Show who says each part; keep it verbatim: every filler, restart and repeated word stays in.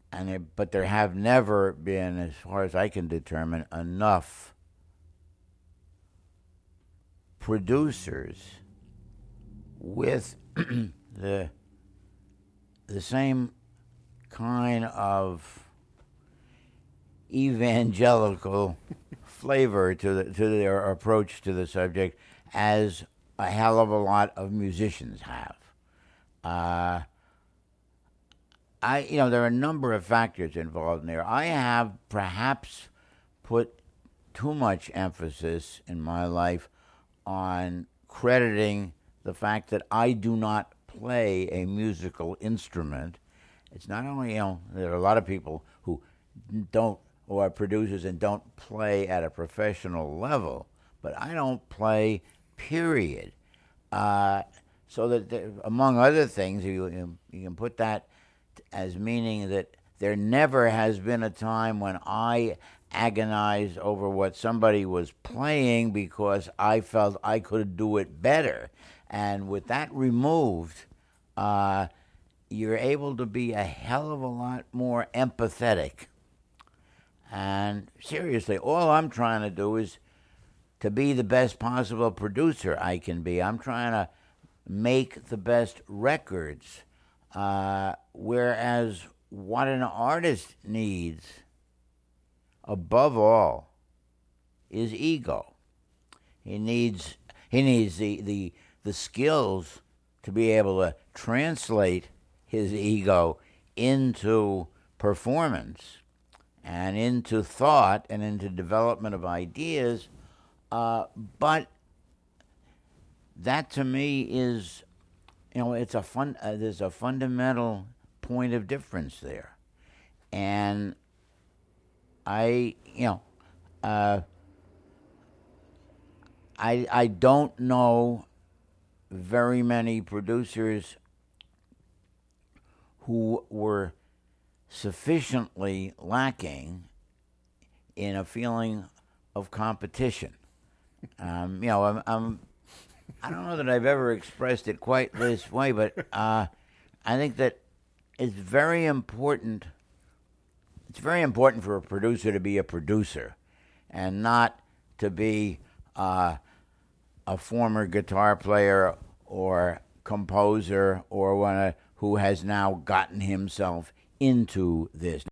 Speaker 1: and it, but there have never been, as far as I can determine, enough producers with the the same kind of evangelical flavor to the, to their approach to the subject as a hell of a lot of musicians have. Uh, I, you know, there are a number of factors involved in there. I have perhaps put too much emphasis in my life on crediting the fact that I do not play a musical instrument. It's not only, you know, there are a lot of people who don't, or are producers and don't play at a professional level, but I don't play, period. Uh, so that, there, among other things, you, you can put that as meaning that there never has been a time when I agonized over what somebody was playing because I felt I could do it better. And with that removed, uh, you're able to be a hell of a lot more empathetic. And seriously, all I'm trying to do is to be the best possible producer I can be. I'm trying to make the best records. Uh, whereas what an artist needs, above all, is ego. He needs he needs the, the the skills to be able to translate his ego into performance and into thought and into development of ideas. Uh, but that to me is, you know, it's a fun. Uh, there's a fundamental point of difference there, and I, you know, uh, I I don't know very many producers who were sufficiently lacking in a feeling of competition. Um, you know, I'm, I'm I don't know that I've ever expressed it quite this way, but uh, I think that it's very important. It's very important for a producer to be a producer, and not to be uh, a former guitar player or composer or one who has now gotten himself into this.